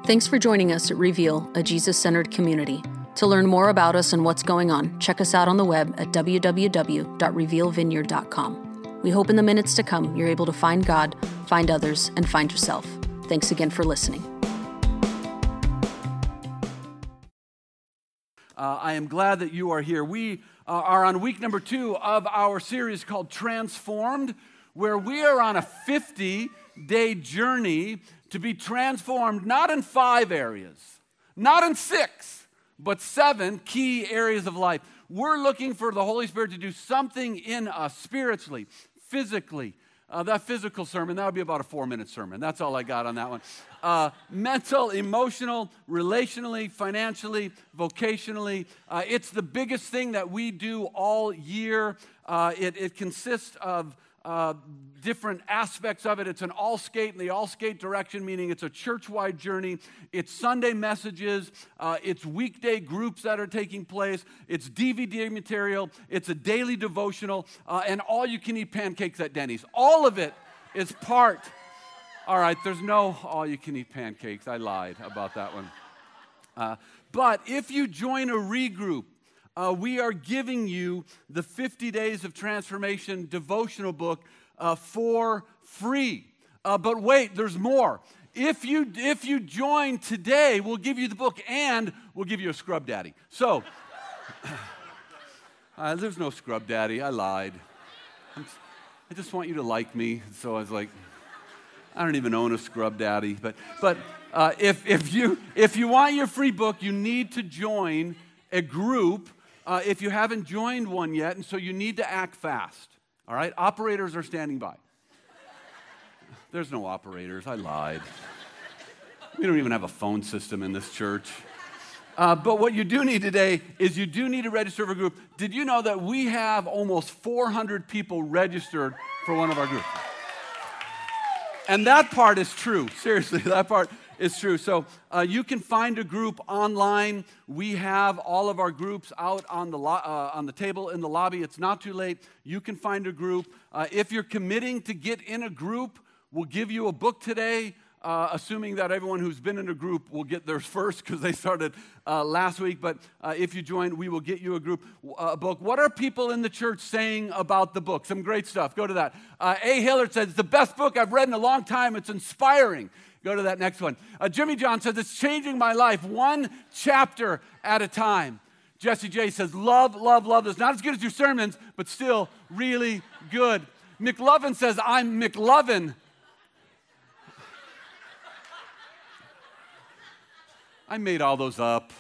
Thanks for joining us at Reveal, a Jesus-centered community. To learn more about us and what's going on, check us out on the web at www.revealvineyard.com. We hope in the minutes to come you're able to find God, find others, and find yourself. Thanks again for listening. I am glad that you are here. We are on week number 2 of our series called Transformed, where we are on a 50-day journey to be transformed, not in 5 areas, not in 6, but 7 key areas of life. We're looking for the Holy Spirit to do something in us spiritually, physically. That physical sermon, that would be about a 4-minute sermon. That's all I got on that one. Mental, emotional, relationally, financially, vocationally. It's the biggest thing that we do all year. It consists of different aspects of it. It's an all-skate in the all-skate direction, meaning it's a church-wide journey. It's Sunday messages. It's weekday groups that are taking place. It's DVD material. It's a daily devotional. And all-you-can-eat pancakes at Denny's. All of it is part. All right, there's no all-you-can-eat pancakes. I lied about that one. But if you join a regroup, we are giving you the 50 Days of Transformation devotional book for free. But wait, there's more. If you join today, we'll give you the book and we'll give you a scrub daddy. So, there's no scrub daddy. I lied. I just want you to like me. So I was like, I don't even own a scrub daddy. But if you want your free book, you need to join a group. If you haven't joined one yet, and so you need to act fast, all right? Operators are standing by. There's no operators. I lied. We don't even have a phone system in this church. But what you do need today is you do need to register for a group. Did you know that we have almost 400 people registered for one of our groups? And that part is true. Seriously, that part is true. So you can find a group online. We have all of our groups out on the table in the lobby. It's not too late. You can find a group. If you're committing to get in a group, we'll give you a book today, assuming that everyone who's been in a group will get theirs first because they started last week. But if you join, we will get you a book. What are people in the church saying about the book? Some great stuff. Go to that. A. Hillard says, it's the best book I've read in a long time. It's inspiring. Go to that next one. Jimmy John says, it's changing my life, one chapter at a time. Jesse J says, love, love, love this. Not as good as your sermons, but still really good. McLovin says, I'm McLovin. I made all those up.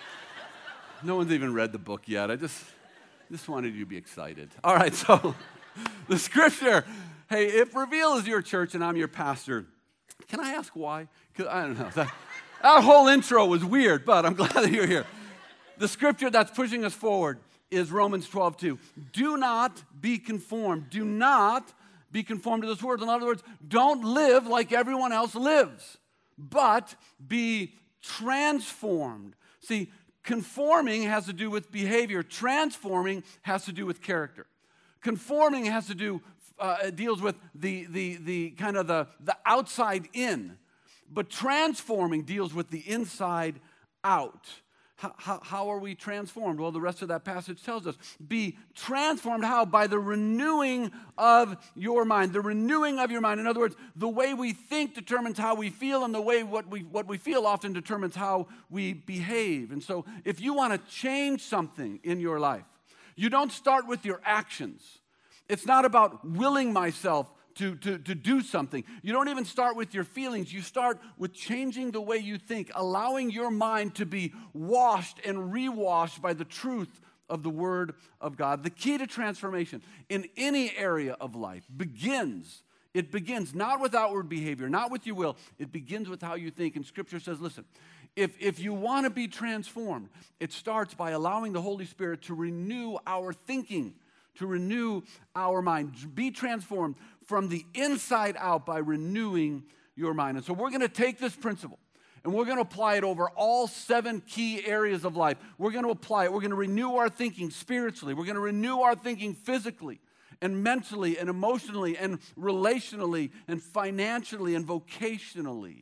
No one's even read the book yet. I just wanted you to be excited. All right, so the scripture. Hey, if Reveal is your church and I'm your pastor, can I ask why? Because I don't know. That whole intro was weird, but I'm glad that you're here. The scripture that's pushing us forward is Romans 12:2. Do not be conformed. Do not be conformed to this world. In other words, don't live like everyone else lives, but be transformed. See, conforming has to do with behavior. Transforming has to do with character. Conforming has to do deals with the kind of the outside in, but transforming deals with the inside out. How are we transformed? Well, the rest of that passage tells us. Be transformed how? By the renewing of your mind. The renewing of your mind. In other words, the way we think determines how we feel, and the way what we feel often determines how we behave. And so if you want to change something in your life, you don't start with your actions. It's not about willing myself to do something. You don't even start with your feelings. You start with changing the way you think, allowing your mind to be washed and rewashed by the truth of the Word of God. The key to transformation in any area of life begins not with outward behavior, not with your will. It begins with how you think. And Scripture says, listen, if you want to be transformed, it starts by allowing the Holy Spirit to renew our thinking, to renew our mind. Be transformed from the inside out by renewing your mind. And so we're going to take this principle and we're going to apply it over all 7 key areas of life. We're going to apply it. We're going to renew our thinking spiritually. We're going to renew our thinking physically and mentally and emotionally and relationally and financially and vocationally.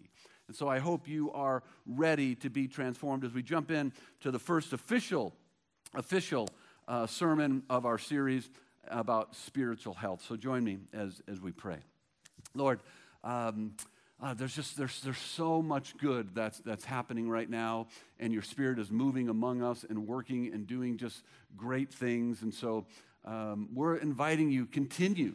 And so I hope you are ready to be transformed as we jump in to the first official sermon of our series about spiritual health. So join me as we pray. Lord, there's so much good that's happening right now, and your Spirit is moving among us and working and doing just great things. And so we're inviting you, continue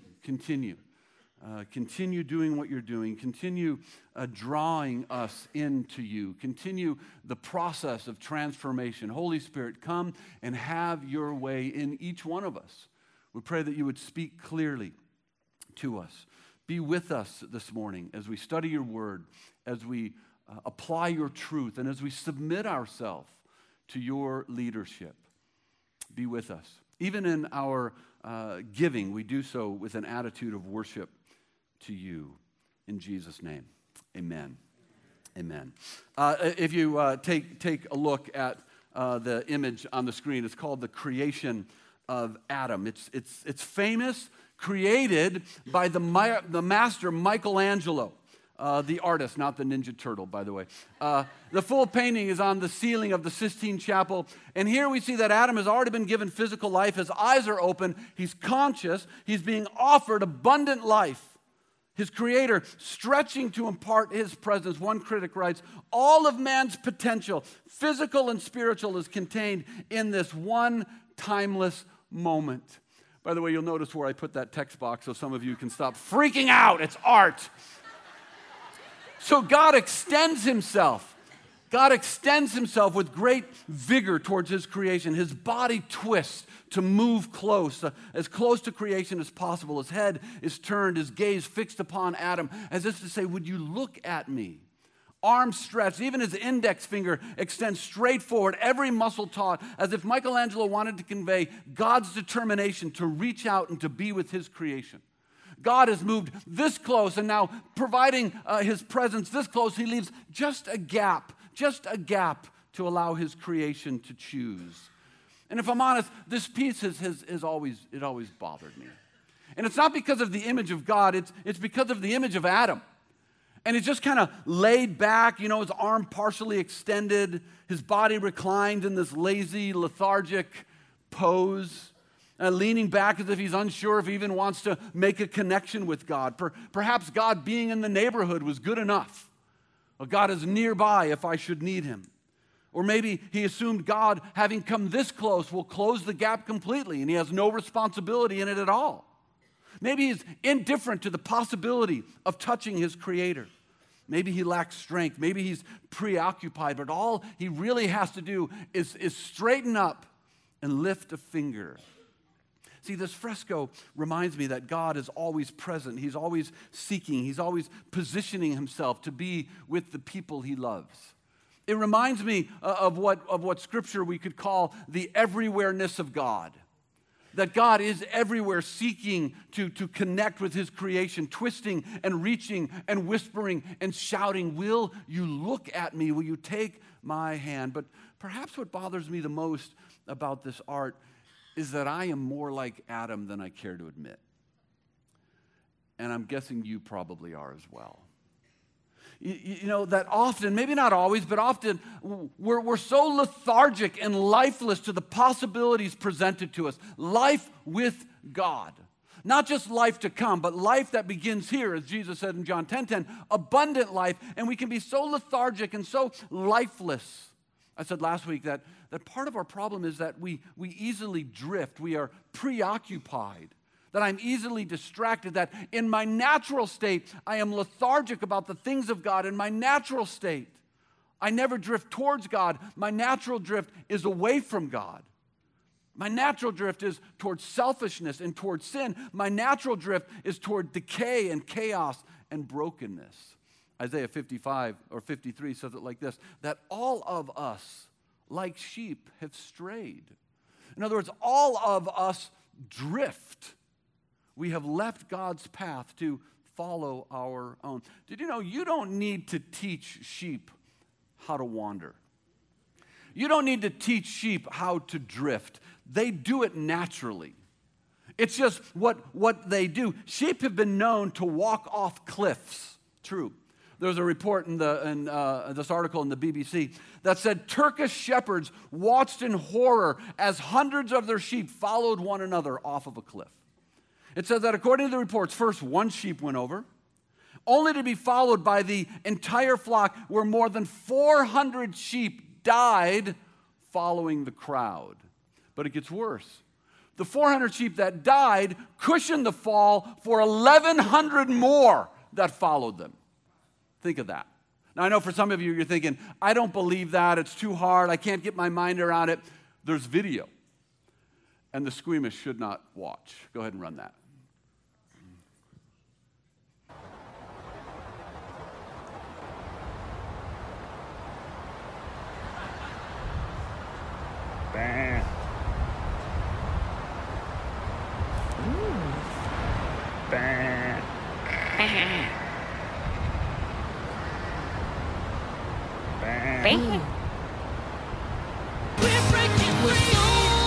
doing what you're doing. Continue drawing us into you. Continue the process of transformation. Holy Spirit, come and have your way in each one of us. We pray that you would speak clearly to us. Be with us this morning as we study your word, as we apply your truth, and as we submit ourselves to your leadership. Be with us. Even in our giving, we do so with an attitude of worship to you. In Jesus' name, amen. Amen. If you take a look at the image on the screen, it's called the creation of Adam. It's famous, created by the master Michelangelo, the artist, not the Ninja Turtle, by the way. The full painting is on the ceiling of the Sistine Chapel. And here we see that Adam has already been given physical life. His eyes are open. He's conscious. He's being offered abundant life. His Creator stretching to impart His presence. One critic writes, all of man's potential, physical and spiritual, is contained in this one timeless moment. By the way, you'll notice where I put that text box so some of you can stop freaking out. It's art. So God extends Himself. God extends Himself with great vigor towards His creation. His body twists to move as close to creation as possible. His head is turned, his gaze fixed upon Adam, as if to say, would you look at me? Arms stretched, even his index finger extends straight forward, every muscle taut, as if Michelangelo wanted to convey God's determination to reach out and to be with His creation. God has moved this close, and now providing His presence this close, He leaves just a gap to allow His creation to choose. And if I'm honest, this piece has always bothered me. And it's not because of the image of God, it's because of the image of Adam. And he's just kind of laid back, his arm partially extended, his body reclined in this lazy, lethargic pose, leaning back as if he's unsure if he even wants to make a connection with God. Perhaps God being in the neighborhood was good enough. Or God is nearby if I should need Him. Or maybe he assumed God, having come this close, will close the gap completely and He has no responsibility in it at all. Maybe He's indifferent to the possibility of touching His Creator. Maybe He lacks strength. Maybe He's preoccupied, but all He really has to do is straighten up and lift a finger. See, this fresco reminds me that God is always present. He's always seeking. He's always positioning Himself to be with the people He loves. It reminds me of what Scripture we could call the everywhere-ness of God. That God is everywhere seeking to connect with His creation, twisting and reaching and whispering and shouting, will you look at me? Will you take my hand? But perhaps what bothers me the most about this art is that I am more like Adam than I care to admit. And I'm guessing you probably are as well. That often, maybe not always, but often, we're so lethargic and lifeless to the possibilities presented to us. Life with God. Not just life to come, but life that begins here, as Jesus said in John 10:10, abundant life. And we can be so lethargic and so lifeless. I said last week that part of our problem is that we easily drift. We are preoccupied. That I'm easily distracted, that in my natural state, I am lethargic about the things of God. In my natural state, I never drift towards God. My natural drift is away from God. My natural drift is towards selfishness and towards sin. My natural drift is toward decay and chaos and brokenness. Isaiah 55 or 53 says it like this, that all of us, like sheep, have strayed. In other words, all of us drift. We have left God's path to follow our own. Did you know you don't need to teach sheep how to wander? You don't need to teach sheep how to drift. They do it naturally. It's just what they do. Sheep have been known to walk off cliffs, true, There was a report in this article in the BBC that said Turkish shepherds watched in horror as hundreds of their sheep followed one another off of a cliff. It says that according to the reports, first one sheep went over, only to be followed by the entire flock, where more than 400 sheep died following the crowd. But it gets worse. The 400 sheep that died cushioned the fall for 1,100 more that followed them. Think of that. Now, I know for some of you, you're thinking, I don't believe that. It's too hard. I can't get my mind around it. There's video. And the squeamish should not watch. Go ahead and run that. Bam. Bam. Bam. We're breaking free.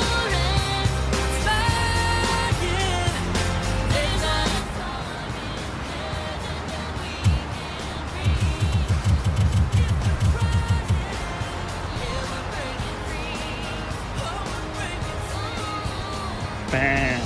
There's a song in heaven that we can breathe. If we're crying, yeah, we're breaking free. Oh, we're breaking free. Bam.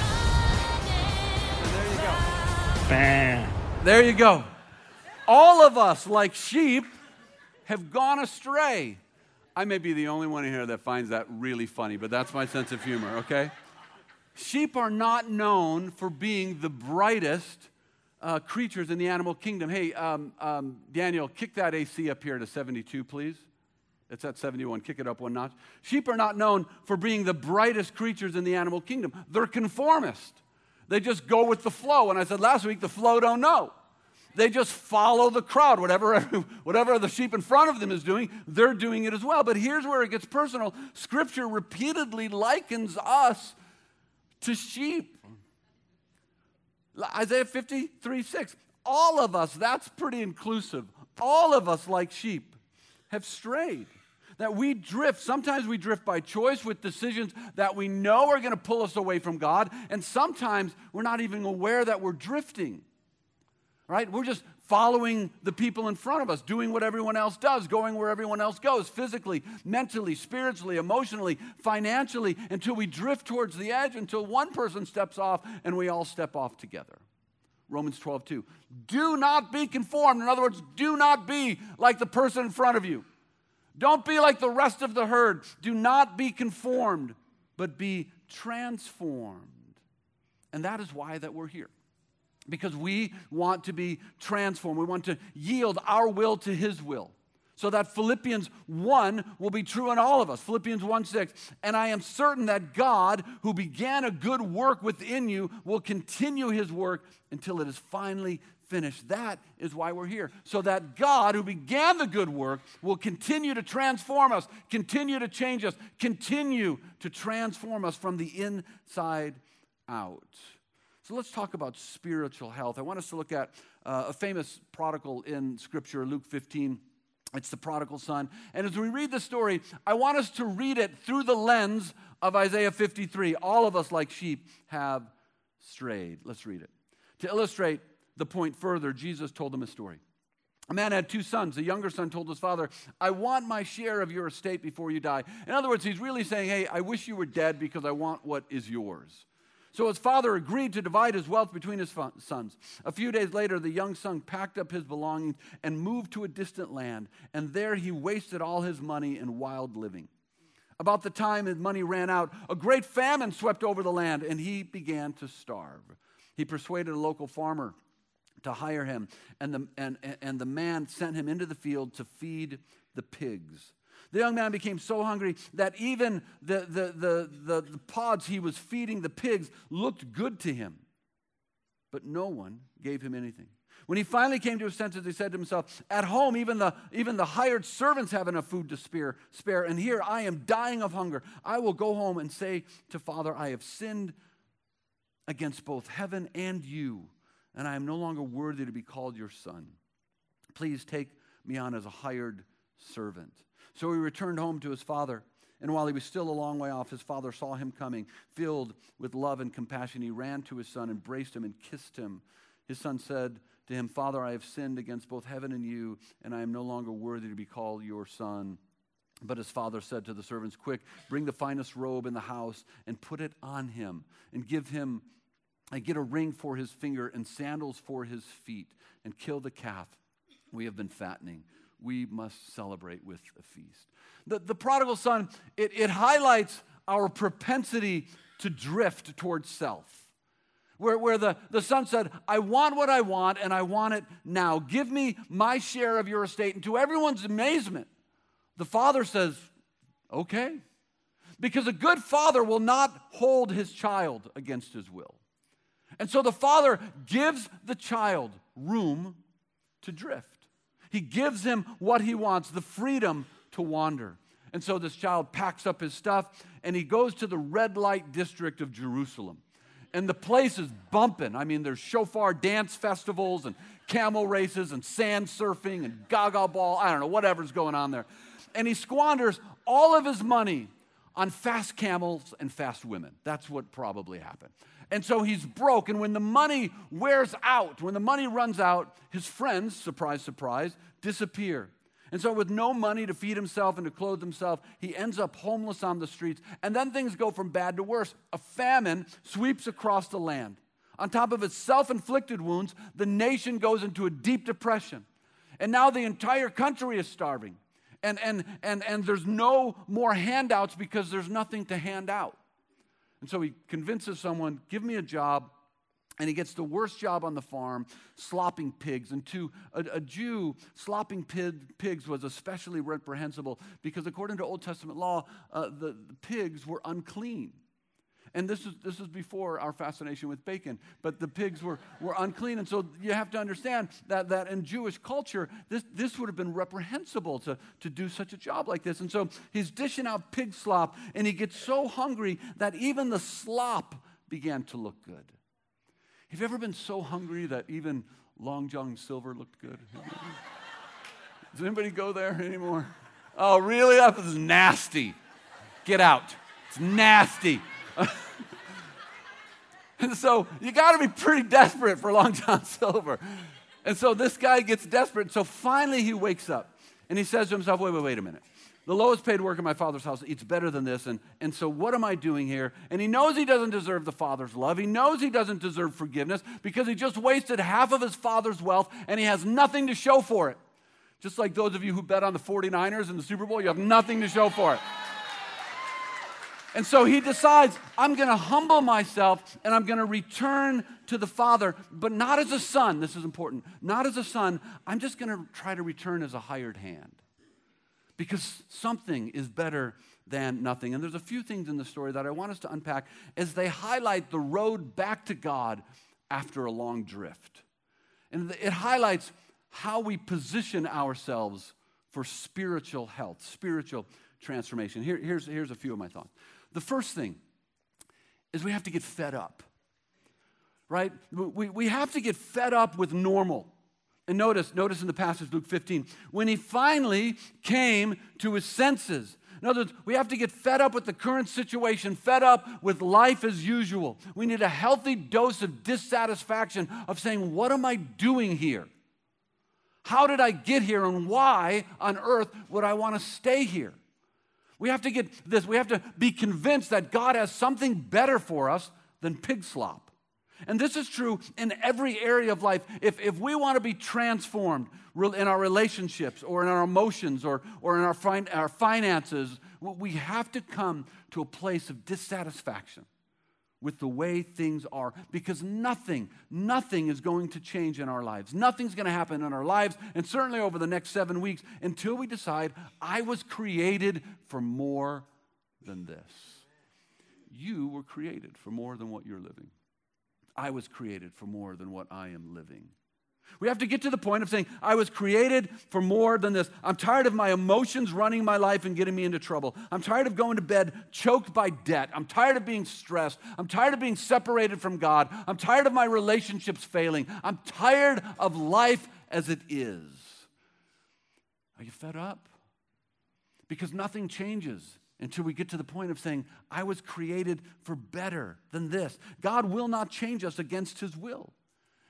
Bam. There you go. All of us, like sheep, have gone astray. I may be the only one in here that finds that really funny, but that's my sense of humor, okay? Sheep are not known for being the brightest creatures in the animal kingdom. Hey, Daniel, kick that AC up here to 72, please. It's at 71. Kick it up one notch. Sheep are not known for being the brightest creatures in the animal kingdom. They're conformist. They just go with the flow. And I said last week, the flow don't know. They just follow the crowd. Whatever the sheep in front of them is doing, they're doing it as well. But here's where it gets personal. Scripture repeatedly likens us to sheep. Isaiah 53:6. All of us, that's pretty inclusive. All of us, like sheep, have strayed. That we drift. Sometimes we drift by choice with decisions that we know are going to pull us away from God. And sometimes we're not even aware that we're drifting. Right? We're just following the people in front of us, doing what everyone else does, going where everyone else goes, physically, mentally, spiritually, emotionally, financially, until we drift towards the edge, until one person steps off and we all step off together. Romans 12:2. Do not be conformed. In other words, do not be like the person in front of you. Don't be like the rest of the herd. Do not be conformed, but be transformed. And that is why that we're here. Because we want to be transformed. We want to yield our will to His will. So that Philippians 1 will be true in all of us. Philippians 1:6. And I am certain that God, who began a good work within you, will continue His work until it is finally finished. That is why we're here. So that God, who began the good work, will continue to transform us, continue to change us, continue to transform us from the inside out. So let's talk about spiritual health. I want us to look at a famous prodigal in Scripture, Luke 15. It's the prodigal son. And as we read the story, I want us to read it through the lens of Isaiah 53. All of us, like sheep, have strayed. Let's read it. To illustrate the point further, Jesus told them a story. A man had two sons. The younger son told his father, I want my share of your estate before you die. In other words, he's really saying, hey, I wish you were dead because I want what is yours. So his father agreed to divide his wealth between his sons. A few days later, the young son packed up his belongings and moved to a distant land, and there he wasted all his money in wild living. About the time his money ran out, a great famine swept over the land, and he began to starve. He persuaded a local farmer to hire him, and the man sent him into the field to feed the pigs. The young man became so hungry that even the pods he was feeding the pigs looked good to him. But no one gave him anything. When he finally came to his senses, he said to himself, at home, even the hired servants have enough food to spare, and here I am dying of hunger. I will go home and say to Father, I have sinned against both heaven and you, and I am no longer worthy to be called your son. Please take me on as a hired servant. So he returned home to his father, and while he was still a long way off, his father saw him coming. Filled with love and compassion, he ran to his son, embraced him, and kissed him. His son said to him, "Father, I have sinned against both heaven and you, and I am no longer worthy to be called your son." But his father said to the servants, "Quick, bring the finest robe in the house and put it on him, and get a ring for his finger and sandals for his feet, and kill the calf we have been fattening. We must celebrate with a feast." The prodigal son, it highlights our propensity to drift towards self. Where the son said, "I want what I want, and I want it now. Give me my share of your estate." And to everyone's amazement, the father says, "Okay." Because a good father will not hold his child against his will. And so the father gives the child room to drift. He gives him what he wants, the freedom to wander. And so this child packs up his stuff, and he goes to the red light district of Jerusalem. And the place is bumping. I mean, there's shofar dance festivals and camel races and sand surfing and gaga ball. I don't know, whatever's going on there. And he squanders all of his money on fast camels and fast women. That's what probably happened. And so he's broke. And when the money wears out, when the money runs out, his friends, surprise, surprise, disappear. And so with no money to feed himself and to clothe himself, he ends up homeless on the streets. And then things go from bad to worse. A famine sweeps across the land. On top of his self-inflicted wounds, the nation goes into a deep depression. And now the entire country is starving. And there's no more handouts because there's nothing to hand out. And so he convinces someone, "Give me a job." And he gets the worst job on the farm, slopping pigs. And to a Jew, slopping pigs was especially reprehensible because according to Old Testament law, the pigs were unclean. And this was before our fascination with bacon. But the pigs were unclean. And so you have to understand that in Jewish culture, this would have been reprehensible to do such a job like this. And so he's dishing out pig slop, and he gets so hungry that even the slop began to look good. Have you ever been so hungry that even Long John Silver looked good? Does anybody go there anymore? Oh, really? That was nasty. Get out. It's nasty. And so you got to be pretty desperate for Long John Silver. And so this guy gets desperate. So finally he wakes up and he says to himself, wait a minute. The lowest paid worker in my father's house eats better than this. And so what am I doing here? And he knows he doesn't deserve the father's love. He knows he doesn't deserve forgiveness because he just wasted half of his father's wealth and he has nothing to show for it. Just like those of you who bet on the 49ers in the Super Bowl, you have nothing to show for it. And so he decides, I'm going to humble myself and I'm going to return to the father, but not as a son. This is important. Not as a son. I'm just going to try to return as a hired hand. Because something is better than nothing. And there's a few things in the story that I want us to unpack as they highlight the road back to God after a long drift. And it highlights how we position ourselves for spiritual health, spiritual transformation. Here's a few of my thoughts. The first thing is we have to get fed up, right? We have to get fed up with normal. And notice in the passage, Luke 15, when he finally came to his senses. In other words, we have to get fed up with the current situation, fed up with life as usual. We need a healthy dose of dissatisfaction of saying, what am I doing here? How did I get here, and why on earth would I want to stay here? We have to get this. We have to be convinced that God has something better for us than pig slop. And this is true in every area of life. If we want to be transformed in our relationships or in our emotions or in our finances, we have to come to a place of dissatisfaction with the way things are, because nothing is going to change in our lives. Nothing's going to happen in our lives, and certainly over the next 7 weeks, until we decide, I was created for more than this. You were created for more than what you're living. I was created for more than what I am living. We have to get to the point of saying, I was created for more than this. I'm tired of my emotions running my life and getting me into trouble. I'm tired of going to bed choked by debt. I'm tired of being stressed. I'm tired of being separated from God. I'm tired of my relationships failing. I'm tired of life as it is. Are you fed up? Because nothing changes until we get to the point of saying, I was created for better than this. God will not change us against his will.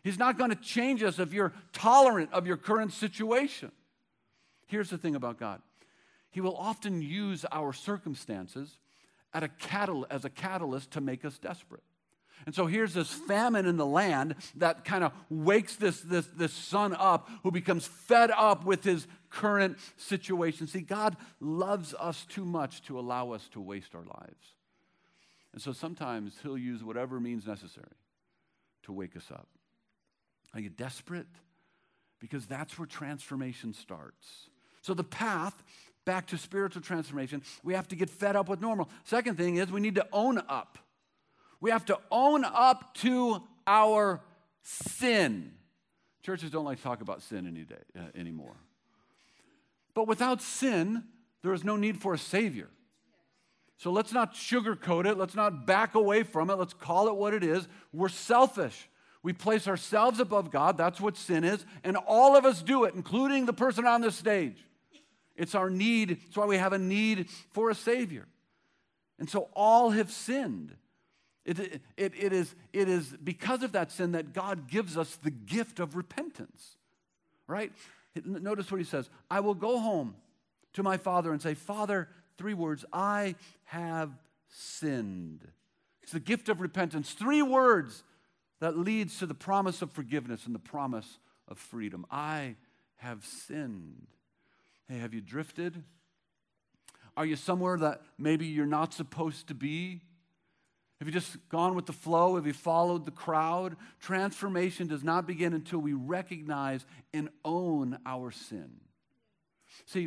He's not going to change us if you're tolerant of your current situation. Here's the thing about God. He will often use our circumstances as a catalyst to make us desperate. And so here's this famine in the land that kind of wakes this son up who becomes fed up with his current situation. See, God loves us too much to allow us to waste our lives. And so sometimes he'll use whatever means necessary to wake us up. Are you desperate? Because that's where transformation starts. So the path back to spiritual transformation, we have to get fed up with normal. Second thing is we need to own up. We have to own up to our sin. Churches don't like to talk about sin anymore. But without sin, there is no need for a Savior. So let's not sugarcoat it. Let's not back away from it. Let's call it what it is. We're selfish. We place ourselves above God. That's what sin is. And all of us do it, including the person on this stage. It's our need. It's why we have a need for a Savior. And so all have sinned. It is because of that sin that God gives us the gift of repentance, right? Notice what he says. I will go home to my father and say, Father, 3 words, I have sinned. It's the gift of repentance. 3 words that leads to the promise of forgiveness and the promise of freedom. I have sinned. Hey, have you drifted? Are you somewhere that maybe you're not supposed to be? Have you just gone with the flow? Have you followed the crowd? Transformation does not begin until we recognize and own our sin. See,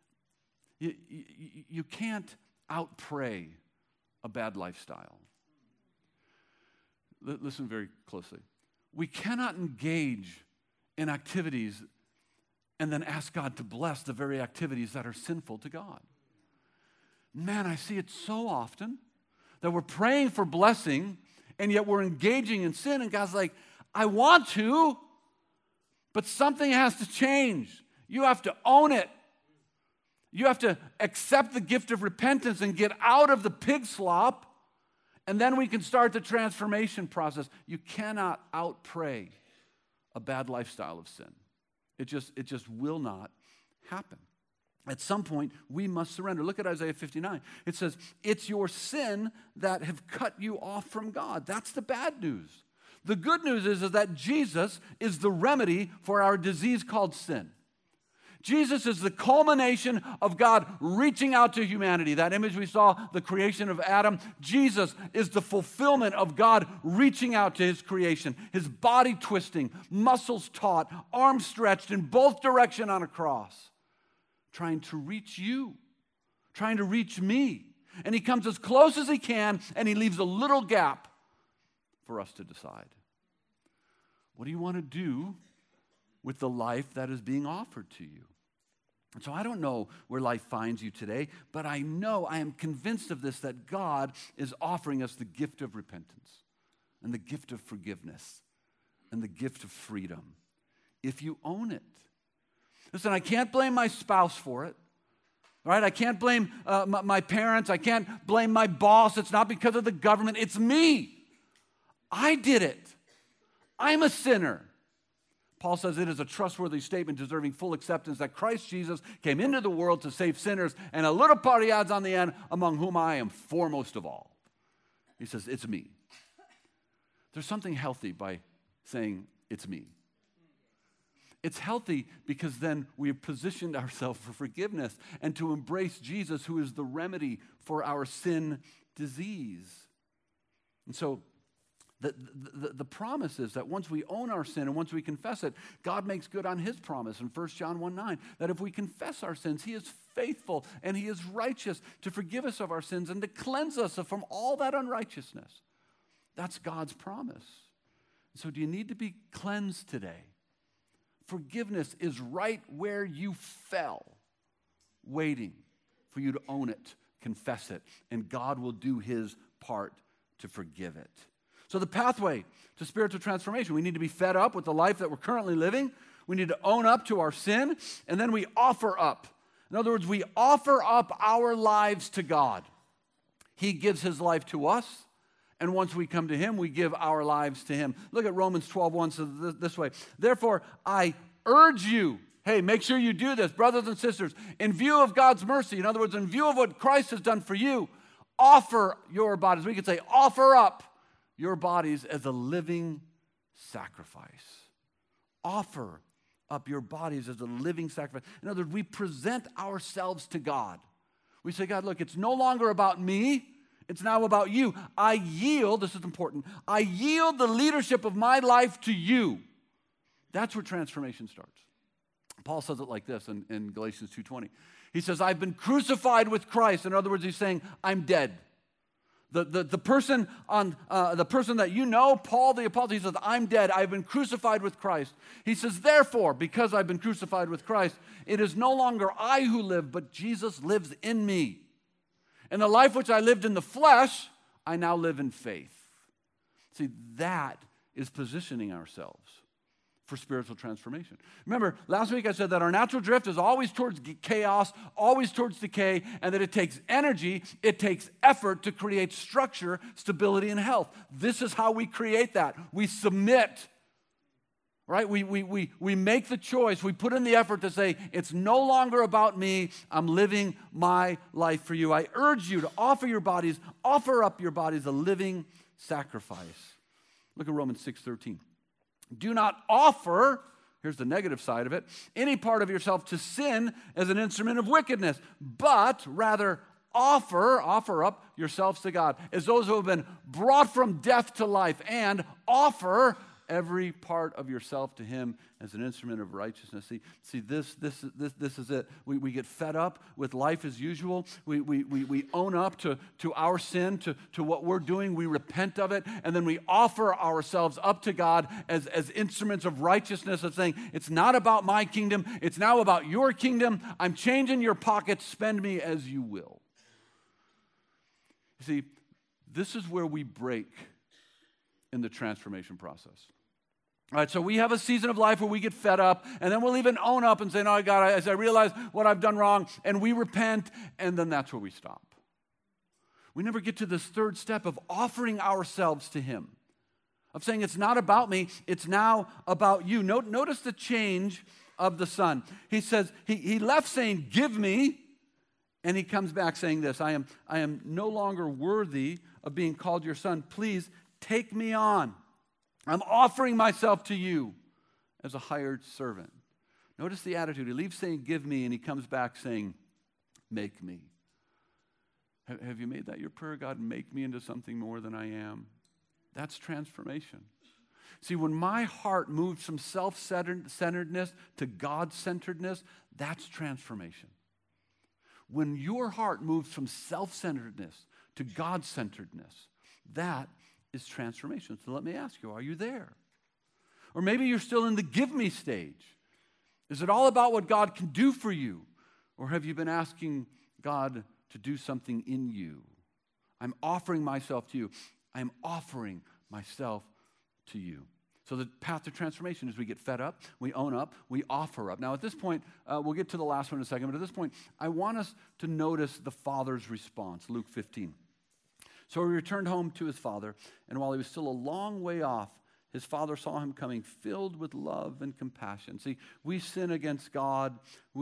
you can't outpray a bad lifestyle. Listen very closely. We cannot engage in activities and then ask God to bless the very activities that are sinful to God. Man, I see it so often that we're praying for blessing, and yet we're engaging in sin, and God's like, I want to, but something has to change. You have to own it. You have to accept the gift of repentance and get out of the pig slop, and then we can start the transformation process. You cannot outpray a bad lifestyle of sin. It just will not happen. At some point, we must surrender. Look at Isaiah 59. It says, it's your sin that have cut you off from God. That's the bad news. The good news is that Jesus is the remedy for our disease called sin. Jesus is the culmination of God reaching out to humanity. That image we saw, the creation of Adam. Jesus is the fulfillment of God reaching out to his creation. His body twisting, muscles taut, arms stretched in both directions on a cross. Trying to reach you, trying to reach me. And he comes as close as he can, and he leaves a little gap for us to decide. What do you want to do with the life that is being offered to you? And so I don't know where life finds you today, but I am convinced of this, that God is offering us the gift of repentance and the gift of forgiveness and the gift of freedom if you own it. Listen, I can't blame my spouse for it, right? I can't blame my parents. I can't blame my boss. It's not because of the government. It's me. I did it. I'm a sinner. Paul says it is a trustworthy statement deserving full acceptance that Christ Jesus came into the world to save sinners, and a little party adds on the end, among whom I am foremost of all. He says, it's me. There's something healthy by saying, it's me. It's healthy because then we have positioned ourselves for forgiveness and to embrace Jesus, who is the remedy for our sin disease. And so the promise is that once we own our sin and once we confess it, God makes good on his promise in 1 John 1:9, that if we confess our sins, he is faithful and he is righteous to forgive us of our sins and to cleanse us from all that unrighteousness. That's God's promise. So do you need to be cleansed today? Forgiveness is right where you fell, waiting for you to own it, confess it, and God will do his part to forgive it. So the pathway to spiritual transformation, we need to be fed up with the life that we're currently living. We need to own up to our sin, and then we offer up. In other words, we offer up our lives to God. He gives his life to us, And once we come to him, we give our lives to him. Look at Romans 12:1 says this way. Therefore, I urge you, hey, make sure you do this, brothers and sisters, in view of God's mercy, in other words, in view of what Christ has done for you, offer your bodies. We could say, offer up your bodies as a living sacrifice. Offer up your bodies as a living sacrifice. In other words, we present ourselves to God. We say, God, look, it's no longer about me. It's now about you. I yield, this is important, I yield the leadership of my life to you. That's where transformation starts. Paul says it like this in Galatians 2:20. He says, I've been crucified with Christ. In other words, he's saying, I'm dead. The person that you know, Paul the apostle, he says, I'm dead. I've been crucified with Christ. He says, therefore, because I've been crucified with Christ, it is no longer I who live, but Jesus lives in me. And the life which I lived in the flesh, I now live in faith. See, that is positioning ourselves for spiritual transformation. Remember, last week I said that our natural drift is always towards chaos, always towards decay, and that it takes energy, it takes effort to create structure, stability, and health. This is how we create that. We submit, right? We make the choice. We put in the effort to say, it's no longer about me. I'm living my life for you. I urge you to offer up your bodies a living sacrifice. Look at Romans 6:13. Do not offer, here's the negative side of it, any part of yourself to sin as an instrument of wickedness, but rather offer up yourselves to God as those who have been brought from death to life, and offer every part of yourself to him as an instrument of righteousness. See, this is it. We get fed up with life as usual. We own up to our sin, to what we're doing. We repent of it, and then we offer ourselves up to God as instruments of righteousness, of saying, it's not about my kingdom, it's now about your kingdom. I'm changing your pockets, spend me as you will. You see, this is where we break in the transformation process. All right, so we have a season of life where we get fed up, and then we'll even own up and say, no, God, as I realize what I've done wrong, and we repent, and then that's where we stop. We never get to this third step of offering ourselves to him, of saying it's not about me, it's now about you. Notice the change of the son. He says, he left saying, give me, and he comes back saying this, I am no longer worthy of being called your son. Please take me on. I'm offering myself to you as a hired servant. Notice the attitude. He leaves saying, give me, and he comes back saying, make me. Have you made that your prayer? God, make me into something more than I am. That's transformation. See, when my heart moves from self-centeredness to God-centeredness, that's transformation. When your heart moves from self-centeredness to God-centeredness, that is transformation. So let me ask you, are you there? Or maybe you're still in the give me stage. Is it all about what God can do for you? Or have you been asking God to do something in you? I'm offering myself to you. I'm offering myself to you. So the path to transformation is we get fed up, we own up, we offer up. Now at this point, we'll get to the last one in a second, but at this point, I want us to notice the Father's response, Luke 15. So he returned home to his father, and while he was still a long way off, his father saw him coming, filled with love and compassion. See, we sin against God,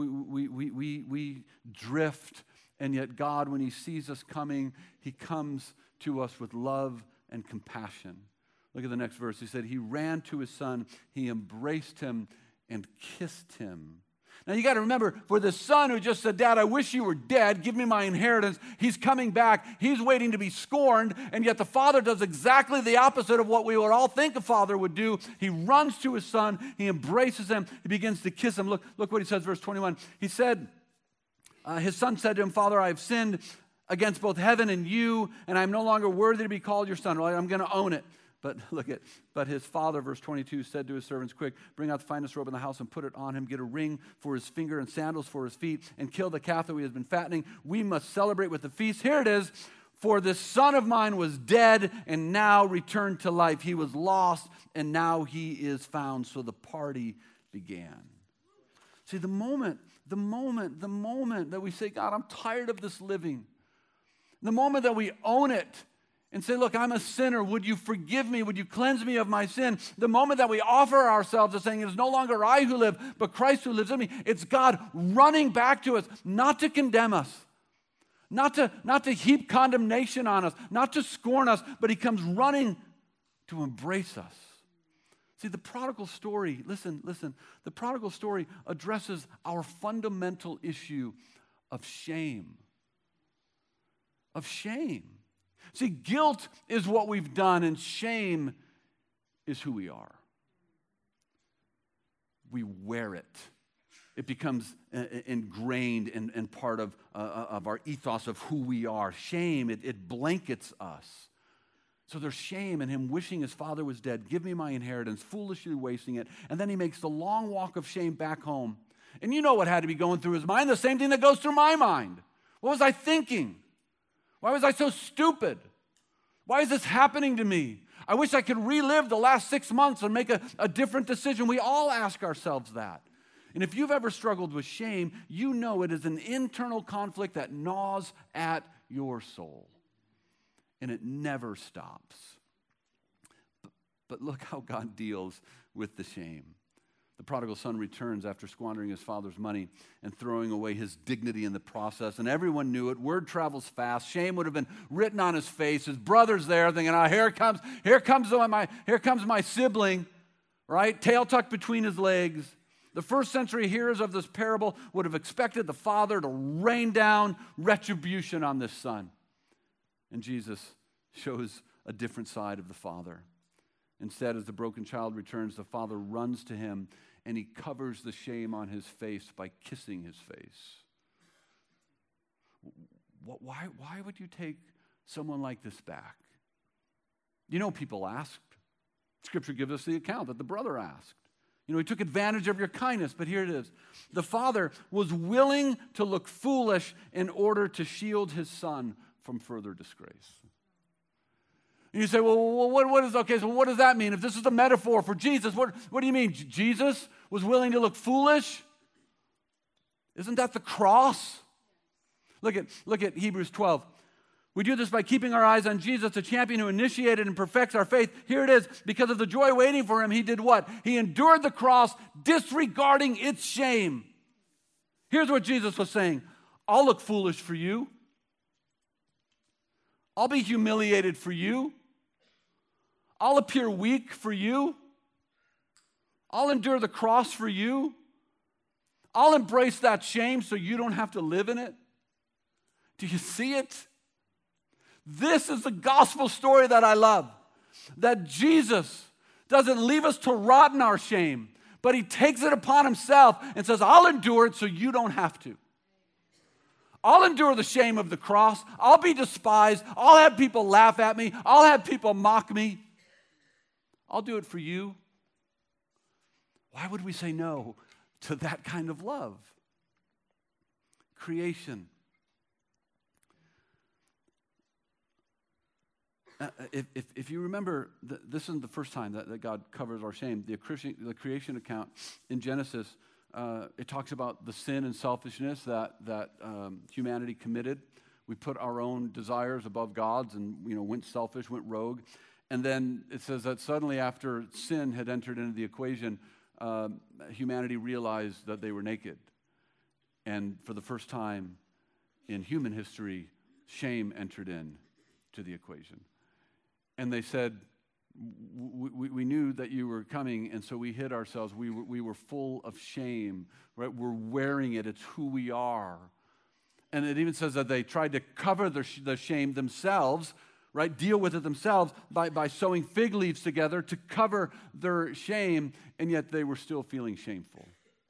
we drift, and yet God, when he sees us coming, he comes to us with love and compassion. Look at the next verse. He said, he ran to his son, he embraced him, and kissed him. Now you got to remember, for the son who just said, Dad, I wish you were dead, give me my inheritance, he's coming back, he's waiting to be scorned, and yet the father does exactly the opposite of what we would all think a father would do. He runs to his son, he embraces him, he begins to kiss him. Look what he says, verse 21. He said, his son said to him, Father, I have sinned against both heaven and you, and I am no longer worthy to be called your son. Well, I'm going to own it. But his father, verse 22, said to his servants, quick, bring out the finest robe in the house and put it on him. Get a ring for his finger and sandals for his feet, and kill the calf that he has been fattening. We must celebrate with the feast. Here it is. For this son of mine was dead and now returned to life. He was lost and now he is found. So the party began. See, the moment that we say, God, I'm tired of this living. The moment that we own it and say, look, I'm a sinner. Would you forgive me? Would you cleanse me of my sin? The moment that we offer ourselves as saying, it is no longer I who live, but Christ who lives in me, it's God running back to us, not to condemn us, not to heap condemnation on us, not to scorn us, but he comes running to embrace us. See, the prodigal story, listen, the prodigal story addresses our fundamental issue of shame. Of shame. See, guilt is what we've done, and shame is who we are. We wear it. It becomes ingrained and part of our ethos of who we are. Shame, it blankets us. So there's shame in him wishing his father was dead. Give me my inheritance, foolishly wasting it. And then he makes the long walk of shame back home. And you know what had to be going through his mind? The same thing that goes through my mind. What was I thinking? Why was I so stupid? Why is this happening to me? I wish I could relive the last 6 months and make a different decision. We all ask ourselves that. And if you've ever struggled with shame, you know it is an internal conflict that gnaws at your soul. And it never stops. But look how God deals with the shame. The prodigal son returns after squandering his father's money and throwing away his dignity in the process. And everyone knew it. Word travels fast. Shame would have been written on his face. His brother's there thinking, here comes my sibling, right? Tail tucked between his legs. The first century hearers of this parable would have expected the father to rain down retribution on this son. And Jesus shows a different side of the father. Instead, as the broken child returns, the father runs to him and he covers the shame on his face by kissing his face. Why would you take someone like this back? You know, people asked. Scripture gives us the account that the brother asked. You know, he took advantage of your kindness, but here it is. The father was willing to look foolish in order to shield his son from further disgrace. And you say, well, what does that mean? If this is a metaphor for Jesus, what do you mean? Jesus was willing to look foolish? Isn't that the cross? Look at Hebrews 12. We do this by keeping our eyes on Jesus, the champion who initiated and perfects our faith. Here it is. Because of the joy waiting for him, he did what? He endured the cross, disregarding its shame. Here's what Jesus was saying. I'll look foolish for you. I'll be humiliated for you. I'll appear weak for you. I'll endure the cross for you. I'll embrace that shame so you don't have to live in it. Do you see it? This is the gospel story that I love. That Jesus doesn't leave us to rot in our shame, but he takes it upon himself and says, I'll endure it so you don't have to. I'll endure the shame of the cross. I'll be despised. I'll have people laugh at me. I'll have people mock me. I'll do it for you. Why would we say no to that kind of love? Creation. If you remember, this isn't the first time that God covers our shame. The creation account in Genesis, it talks about the sin and selfishness that humanity committed. We put our own desires above God's and went selfish, went rogue. And then it says that suddenly after sin had entered into the equation, humanity realized that they were naked. And for the first time in human history, shame entered into the equation. And they said, we knew that you were coming, and so we hid ourselves. We were full of shame, right? We're wearing it. It's who we are. And it even says that they tried to cover the shame themselves, right? Deal with it themselves by sewing fig leaves together to cover their shame, and yet they were still feeling shameful.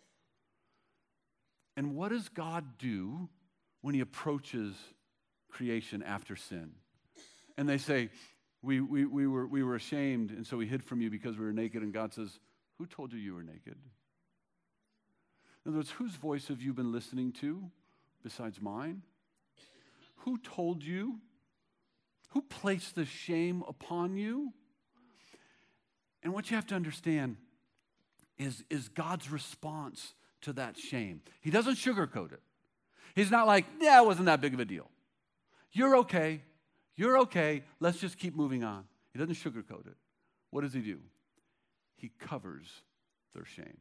And what does God do when he approaches creation after sin? And they say, we were ashamed, and so we hid from you because we were naked. And God says, who told you you were naked? In other words, whose voice have you been listening to besides mine? Who told you? Who placed the shame upon you? And what you have to understand is God's response to that shame. He doesn't sugarcoat it. He's not like, yeah, it wasn't that big of a deal. You're okay. You're okay. Let's just keep moving on. He doesn't sugarcoat it. What does he do? He covers their shame.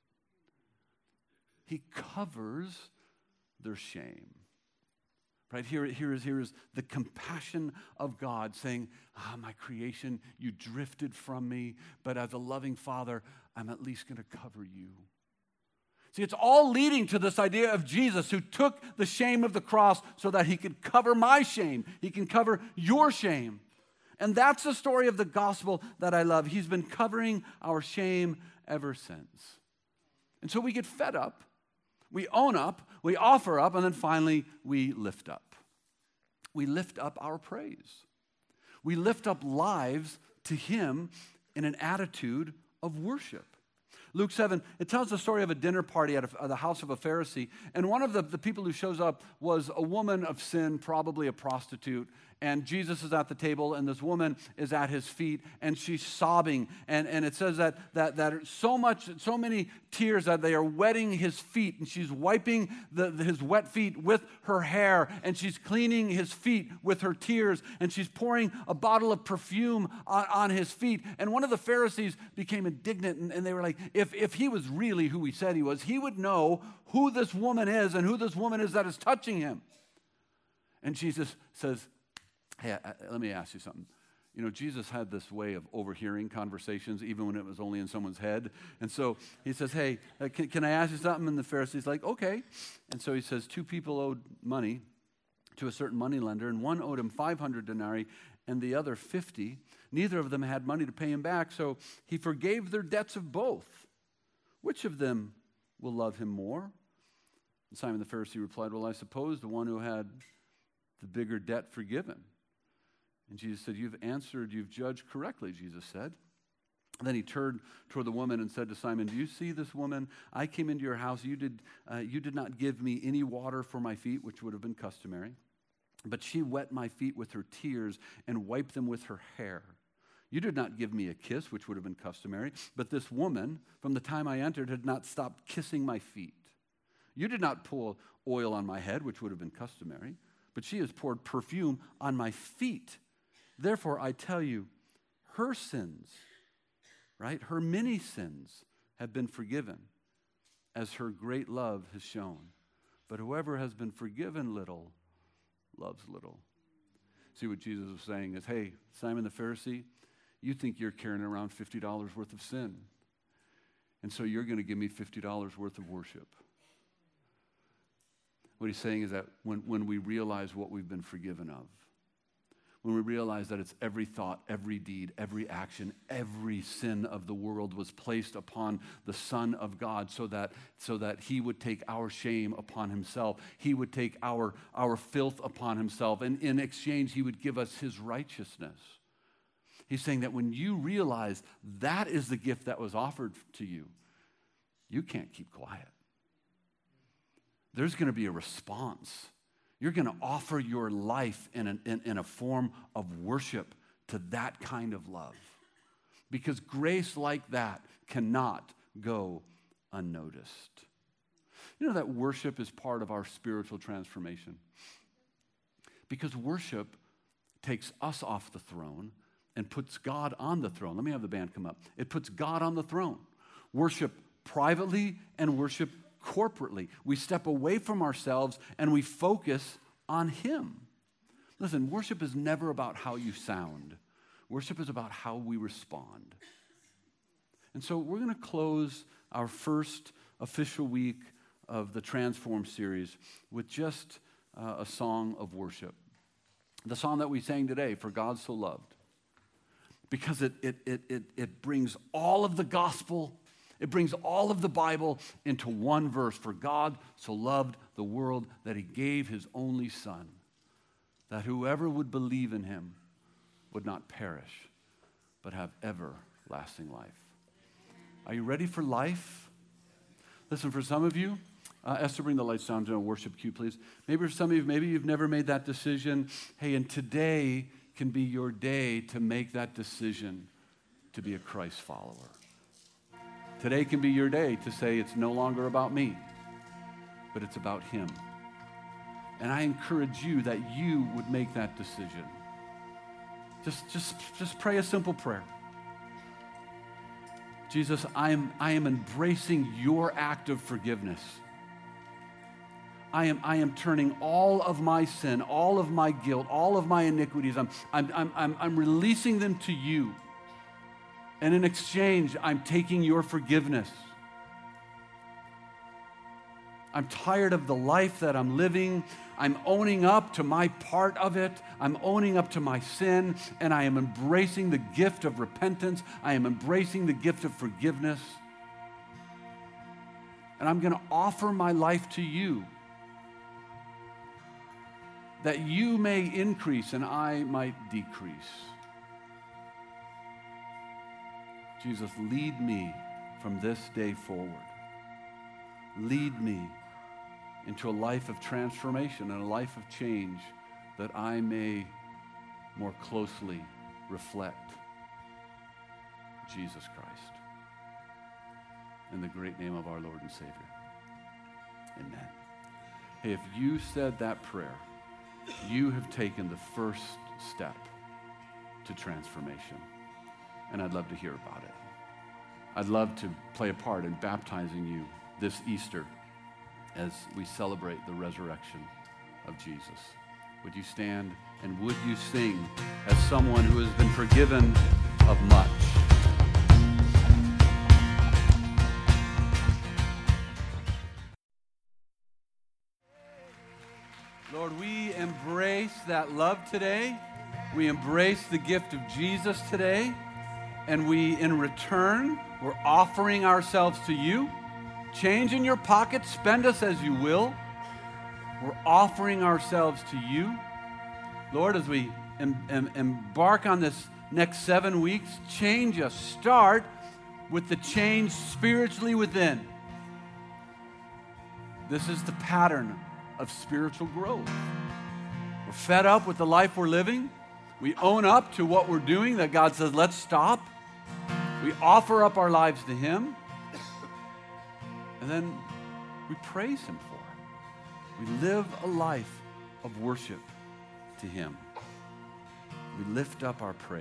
He covers their shame. Right here is the compassion of God saying, my creation, you drifted from me, but as a loving Father, I'm at least going to cover you. See, it's all leading to this idea of Jesus who took the shame of the cross so that he could cover my shame. He can cover your shame. And that's the story of the gospel that I love. He's been covering our shame ever since. And so we get fed up, we own up, we offer up, and then finally we lift up. We lift up our praise. We lift up lives to him in an attitude of worship. Luke 7, it tells the story of a dinner party at the house of a Pharisee. And one of the people who shows up was a woman of sin, probably a prostitute. And Jesus is at the table, and this woman is at his feet, and she's sobbing. And it says that so many tears that they are wetting his feet. And she's wiping his wet feet with her hair, and she's cleaning his feet with her tears, and she's pouring a bottle of perfume on his feet. And one of the Pharisees became indignant, and they were like, if he was really who he said he was, he would know who this woman is and who this woman is that is touching him. And Jesus says, hey, let me ask you something. You know, Jesus had this way of overhearing conversations, even when it was only in someone's head. And so he says, hey, can I ask you something? And the Pharisee's like, okay. And so he says, 2 people owed money to a certain moneylender, and one owed him 500 denarii and the other 50. Neither of them had money to pay him back, so he forgave their debts of both. Which of them will love him more? And Simon the Pharisee replied, well, I suppose the one who had the bigger debt forgiven. And Jesus said, you've judged correctly, Jesus said. And then he turned toward the woman and said to Simon, do you see this woman? I came into your house. You did not give me any water for my feet, which would have been customary. But she wet my feet with her tears and wiped them with her hair. You did not give me a kiss, which would have been customary. But this woman, from the time I entered, had not stopped kissing my feet. You did not pour oil on my head, which would have been customary. But she has poured perfume on my feet. Therefore, I tell you, her sins, right, her many sins have been forgiven, as her great love has shown. But whoever has been forgiven little, loves little. See, what Jesus was saying is, hey, Simon the Pharisee, you think you're carrying around $50 worth of sin. And so you're going to give me $50 worth of worship. What he's saying is that when we realize what we've been forgiven of, when we realize that it's every thought, every deed, every action, every sin of the world was placed upon the Son of God so that he would take our shame upon himself. He would take our filth upon himself. And in exchange, he would give us his righteousness. He's saying that when you realize that is the gift that was offered to you, you can't keep quiet. There's going to be a response. You're going to offer your life in a form of worship to that kind of love. Because grace like that cannot go unnoticed. You know that worship is part of our spiritual transformation. Because worship takes us off the throne and puts God on the throne. Let me have the band come up. It puts God on the throne. Worship privately and worship corporately. We step away from ourselves and we focus on him. Listen, worship is never about how you sound. Worship is about how we respond. And so we're going to close our first official week of the Transform series with just a song of worship. The song that we sang today, For God So Loved. Because it brings all of the gospel, it brings all of the Bible into one verse. For God so loved the world that he gave his only Son, that whoever would believe in him would not perish, but have everlasting life. Are you ready for life? Listen, for some of you, Esther, bring the lights down to a worship cue, please. Maybe for some of you, maybe you've never made that decision. Hey, and today can be your day to make that decision to be a Christ follower. Today can be your day to say it's no longer about me, but it's about him. And I encourage you that you would make that decision. Just pray a simple prayer. Jesus, I am embracing your act of forgiveness. I am turning all of my sin, all of my guilt, all of my iniquities, I'm releasing them to you. And in exchange, I'm taking your forgiveness. I'm tired of the life that I'm living. I'm owning up to my part of it. I'm owning up to my sin, and I am embracing the gift of repentance. I am embracing the gift of forgiveness. And I'm going to offer my life to you, that you may increase and I might decrease. Jesus, lead me from this day forward. Lead me into a life of transformation and a life of change, that I may more closely reflect Jesus Christ. In the great name of our Lord and Savior. Amen. Hey, if you said that prayer, you have taken the first step to transformation. And I'd love to hear about it. I'd love to play a part in baptizing you this Easter as we celebrate the resurrection of Jesus. Would you stand and would you sing as someone who has been forgiven of much? Lord, we embrace that love today. We embrace the gift of Jesus today. And we, in return, we're offering ourselves to you. Change in your pocket, spend us as you will. We're offering ourselves to you. Lord, as we embark on this next 7 weeks, change us. Start with the change spiritually within. This is the pattern of spiritual growth. We're fed up with the life we're living. We own up to what we're doing that God says, let's stop. We offer up our lives to Him. And then we praise Him for it. We live a life of worship to Him. We lift up our praise.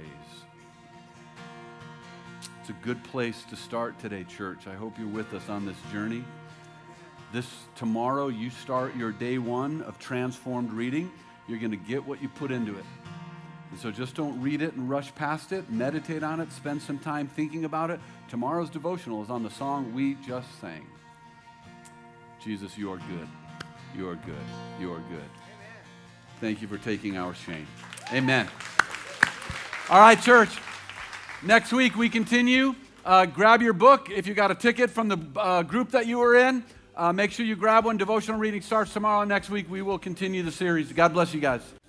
It's a good place to start today, church. I hope you're with us on this journey. Tomorrow, you start your day one of transformed reading. You're going to get what you put into it. And so just don't read it and rush past it. Meditate on it. Spend some time thinking about it. Tomorrow's devotional is on the song we just sang. Jesus, you are good. You are good. You are good. Thank you for taking our shame. Amen. All right, church. Next week we continue. Grab your book. If you got a ticket from the group that you were in, make sure you grab one. Devotional reading starts tomorrow. Next week we will continue the series. God bless you guys.